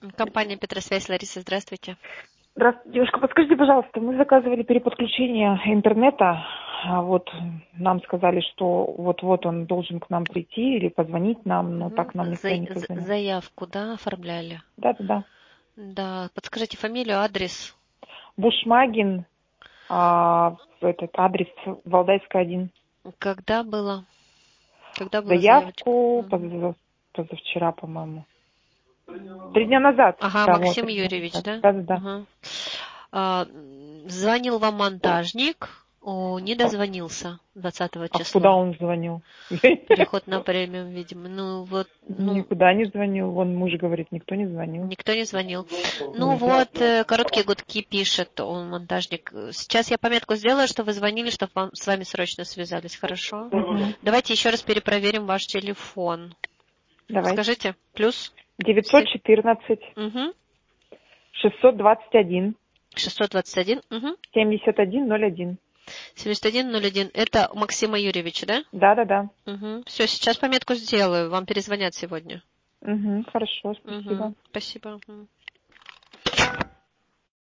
Компания Петросвязь, Лариса, здравствуйте. Здравствуйте, девушка, подскажите, пожалуйста, мы заказывали переподключение интернета, вот нам сказали, что вот-вот он должен к нам прийти или позвонить нам, но так нам никто не позвонил. Заявку, да, оформляли? Да. Да, подскажите фамилию, адрес. Бушмагин, этот адрес Валдайская, 1. Когда было? Когда была заявочка? Заявку позавчера, по-моему. 3 дня назад. Ага, Да, Максим 3 дня Юрьевич, назад. да? Да. Ага. Звонил вам монтажник, не дозвонился 20 А куда числа. он звонил? Переход на премиум, видимо. Никуда не звонил. Вон муж говорит, никто не звонил. Никто не звонил. Нет. Короткие гудки пишет он, монтажник. Сейчас я пометку сделаю, что вы звонили, чтобы с вами срочно связались, хорошо? Угу. Давайте еще раз перепроверим ваш телефон. Давайте. Скажите, плюс? 914 Угу. 621 621. Угу. 7101. 7101. Это Максима Юрьевича, да? Да. Угу. Все, сейчас пометку сделаю. Вам перезвонят сегодня. Угу, хорошо, спасибо. Угу. Спасибо.